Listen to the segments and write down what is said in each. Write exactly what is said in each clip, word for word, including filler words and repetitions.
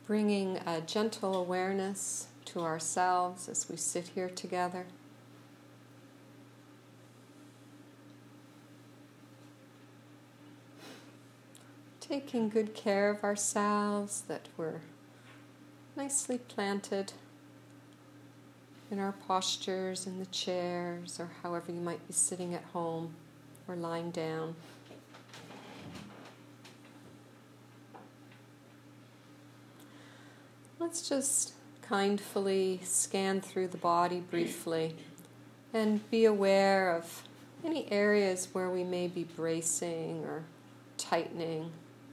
bringing a gentle awareness to ourselves as we sit here together. Taking good care of ourselves, that we're nicely planted in our postures, in the chairs, or however you might be sitting at home or lying down. Let's just kindly scan through the body briefly and be aware of any areas where we may be bracing or tightening.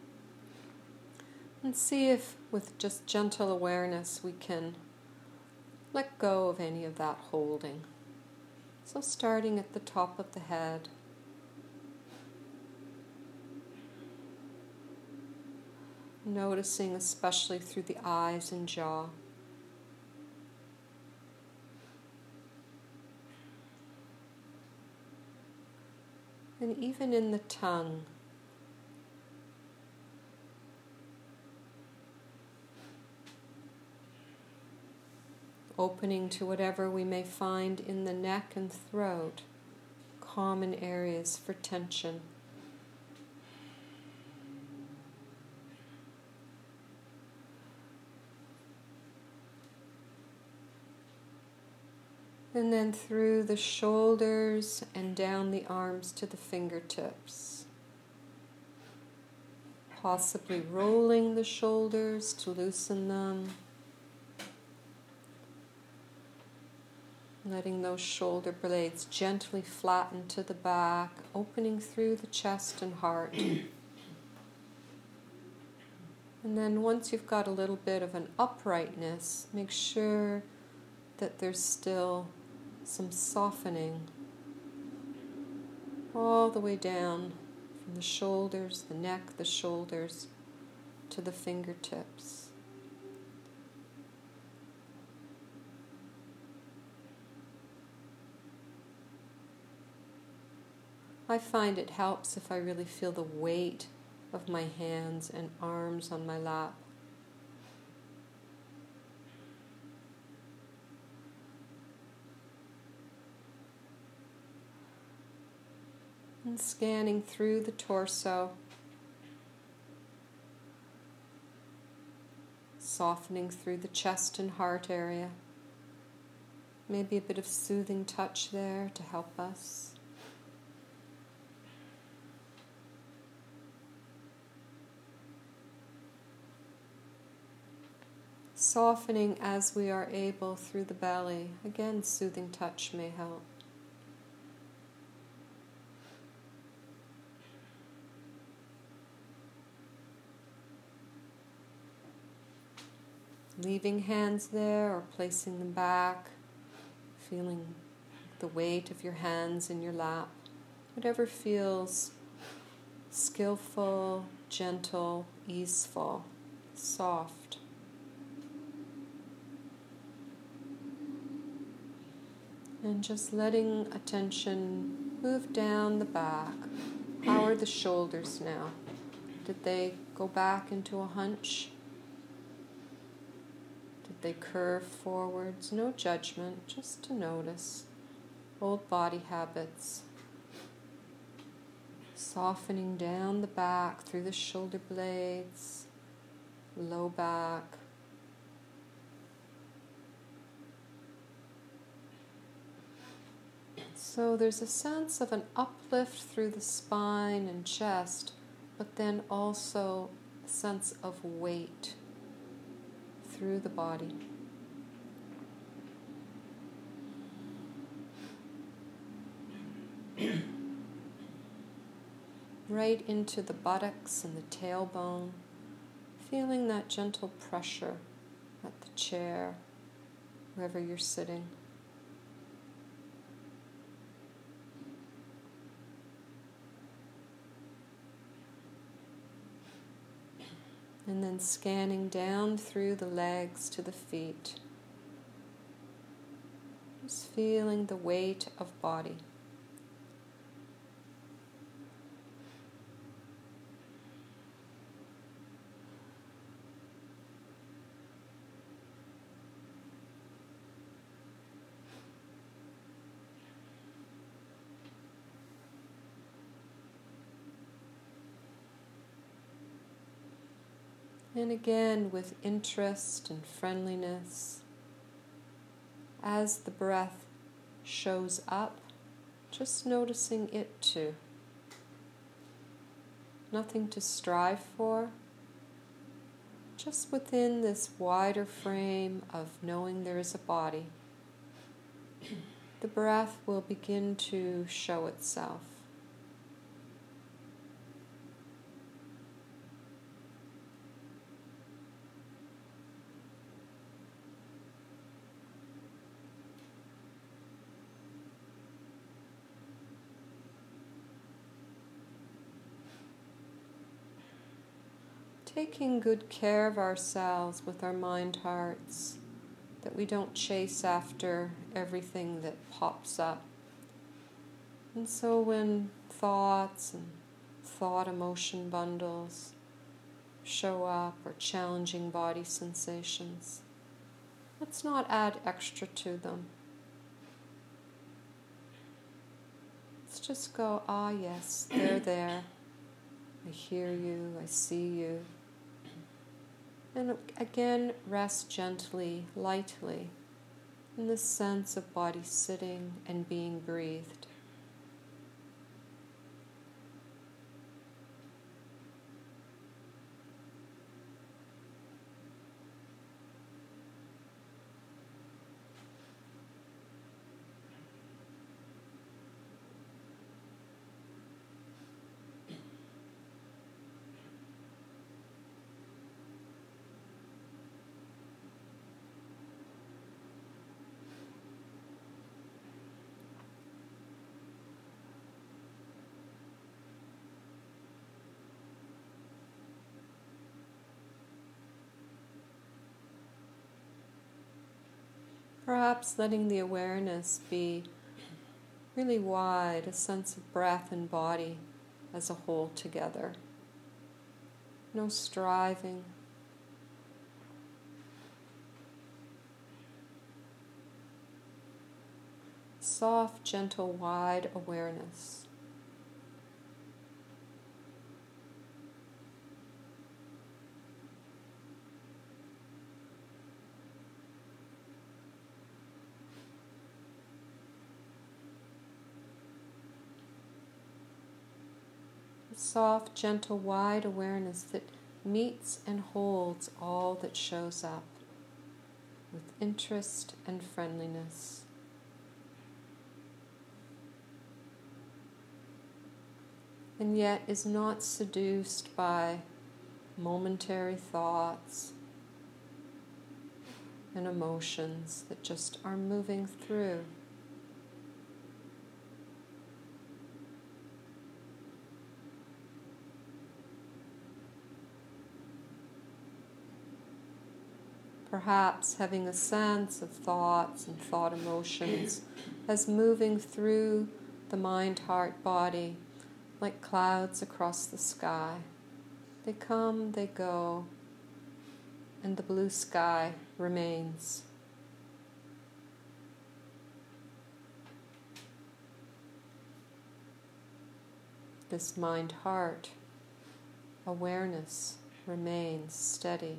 And see if, with just gentle awareness, we can let go of any of that holding. So starting at the top of the head, noticing especially through the eyes and jaw. And even in the tongue. Opening to whatever we may find in the neck and throat, common areas for tension. And then through the shoulders and down the arms to the fingertips. Possibly rolling the shoulders to loosen them. Letting those shoulder blades gently flatten to the back, opening through the chest and heart. And then once you've got a little bit of an uprightness, make sure that there's still some softening all the way down from the shoulders, the neck, the shoulders, to the fingertips. I find it helps if I really feel the weight of my hands and arms on my lap. And scanning through the torso, softening through the chest and heart area. Maybe a bit of soothing touch there to help us. Softening as we are able through the belly. Again, soothing touch may help. Leaving hands there or placing them back, feeling the weight of your hands in your lap. Whatever feels skillful, gentle, easeful, soft. And just letting attention move down the back. How are the shoulders now? Did they go back into a hunch? Did they curve forwards? No judgment, just to notice. Old body habits. Softening down the back through the shoulder blades, low back. So there's a sense of an uplift through the spine and chest, but then also a sense of weight through the body. Right into the buttocks and the tailbone, feeling that gentle pressure at the chair, wherever you're sitting. And then scanning down through the legs to the feet. Just feeling the weight of body. And again, with interest and friendliness, as the breath shows up, just noticing it too. Nothing to strive for, just within this wider frame of knowing there is a body, the breath will begin to show itself. Taking good care of ourselves with our mind hearts, that we don't chase after everything that pops up. And so when thoughts and thought emotion bundles show up, or challenging body sensations, let's not add extra to them. Let's just go, ah yes, they're there. I hear you, I see you. And again, rest gently, lightly, in the sense of body sitting and being breathed. Perhaps letting the awareness be really wide, a sense of breath and body as a whole together. No striving. Soft, gentle, wide awareness. Soft, gentle, wide awareness that meets and holds all that shows up with interest and friendliness. And yet is not seduced by momentary thoughts and emotions that just are moving through. Perhaps having a sense of thoughts and thought emotions as moving through the mind, heart, body like clouds across the sky. They come, they go, and the blue sky remains. This mind-heart awareness remains steady.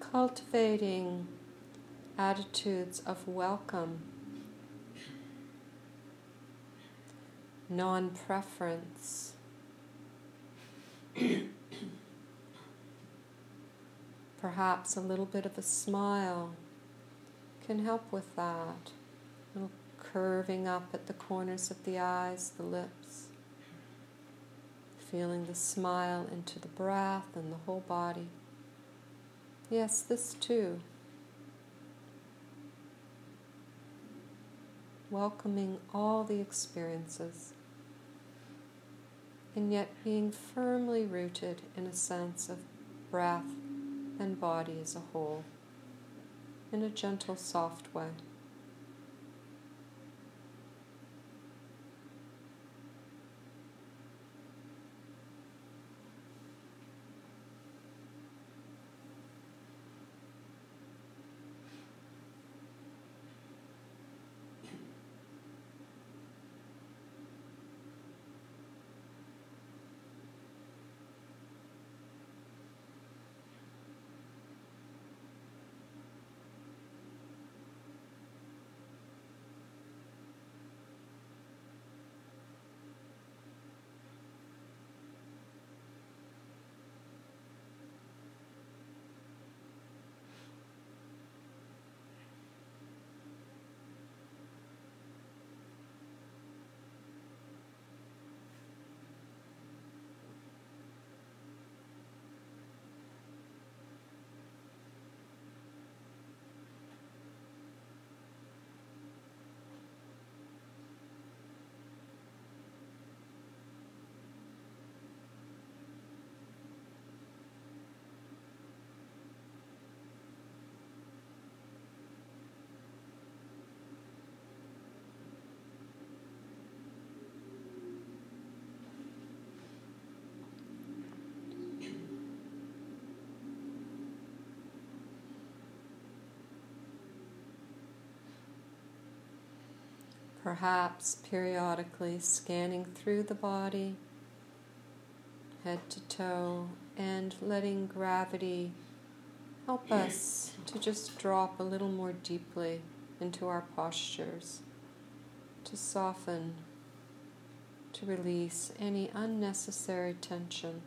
cultivating attitudes of welcome, non-preference, perhaps a little bit of a smile can help with that. A little curving up at the corners of the eyes, the lips, feeling the smile into the breath and the whole body. Yes, this too. Welcoming all the experiences, and yet being firmly rooted in a sense of breath and body as a whole, in a gentle, soft way. Perhaps periodically scanning through the body, head to toe, and letting gravity help us to just drop a little more deeply into our postures, to soften, to release any unnecessary tension.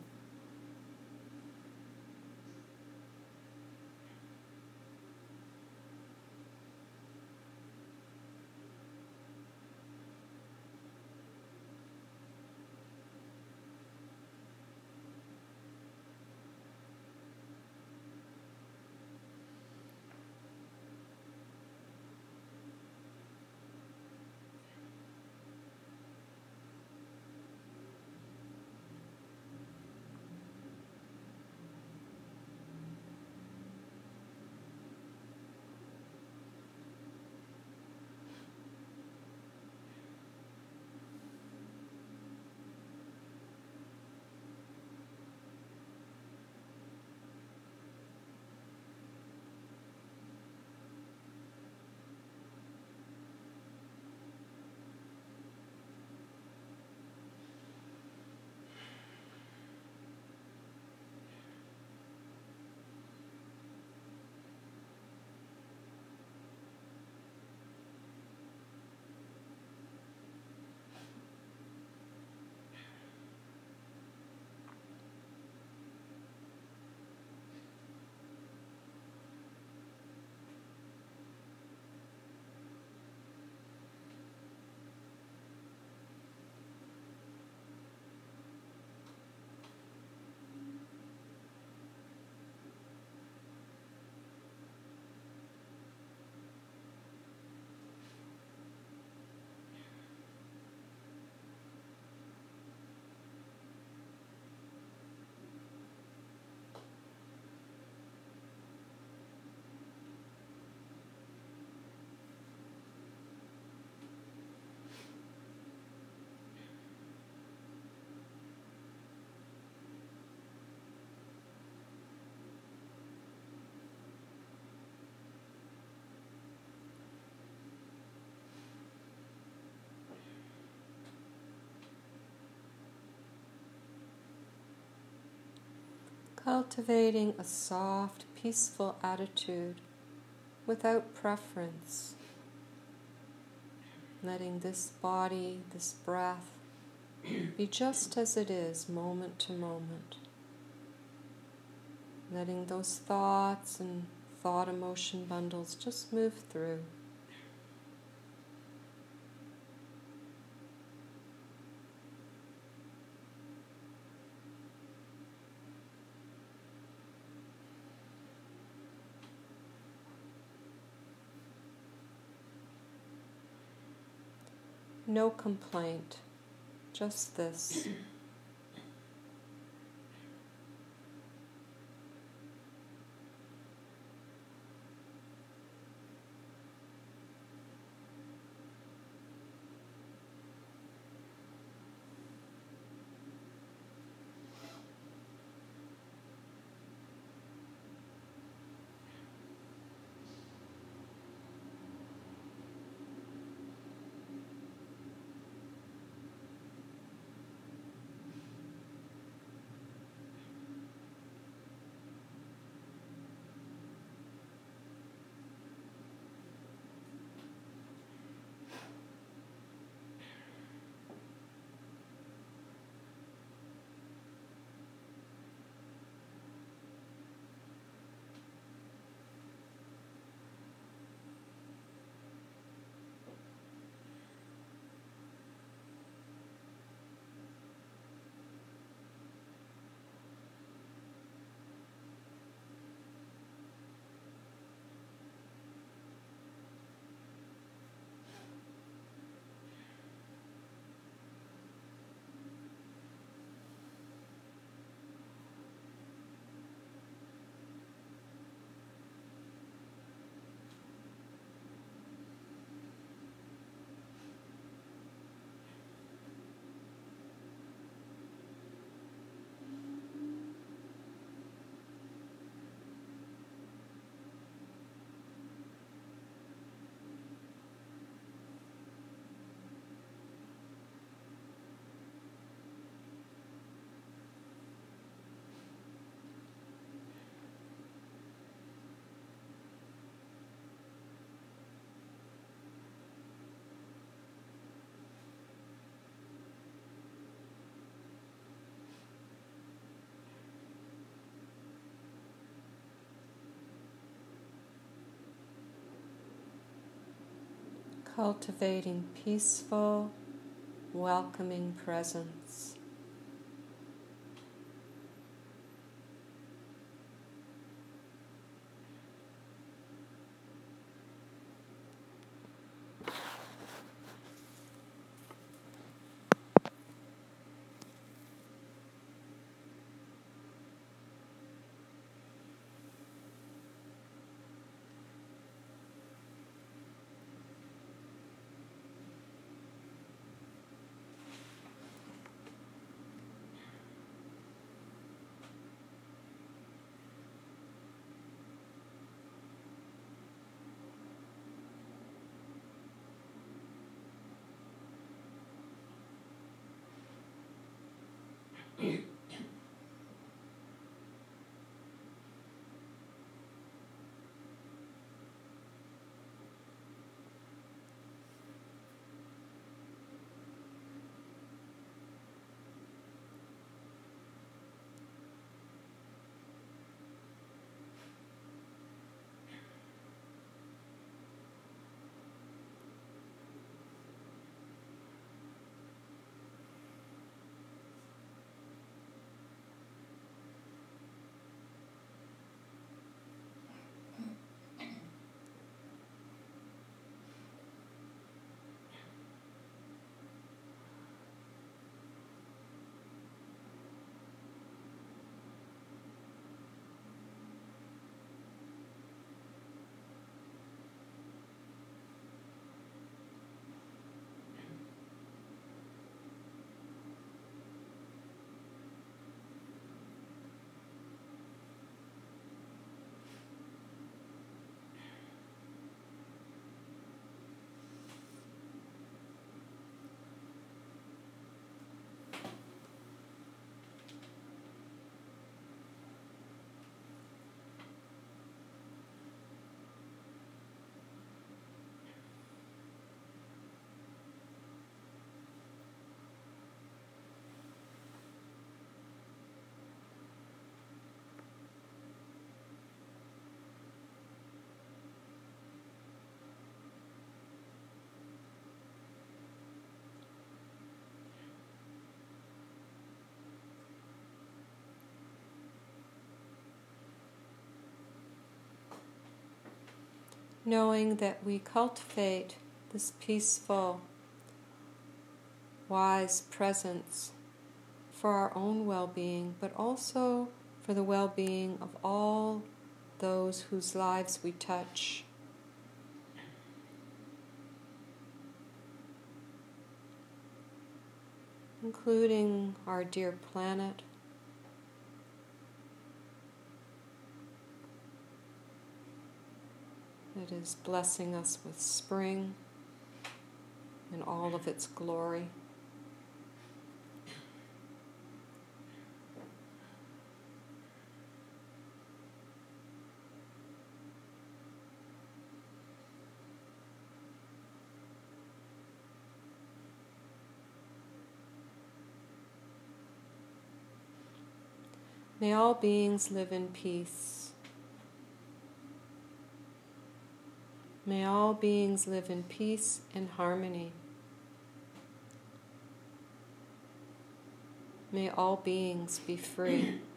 Cultivating a soft, peaceful attitude without preference. Letting this body, this breath, be just as it is, moment to moment. Letting those thoughts and thought emotion bundles just move through. No complaint, just this. Cultivating peaceful, welcoming presence. knowing that we cultivate this peaceful, wise presence for our own well-being, but also for the well-being of all those whose lives we touch. Including our dear planet, that is blessing us with spring in all of its glory. May all beings live in peace. May all beings live in peace and harmony. May all beings be free.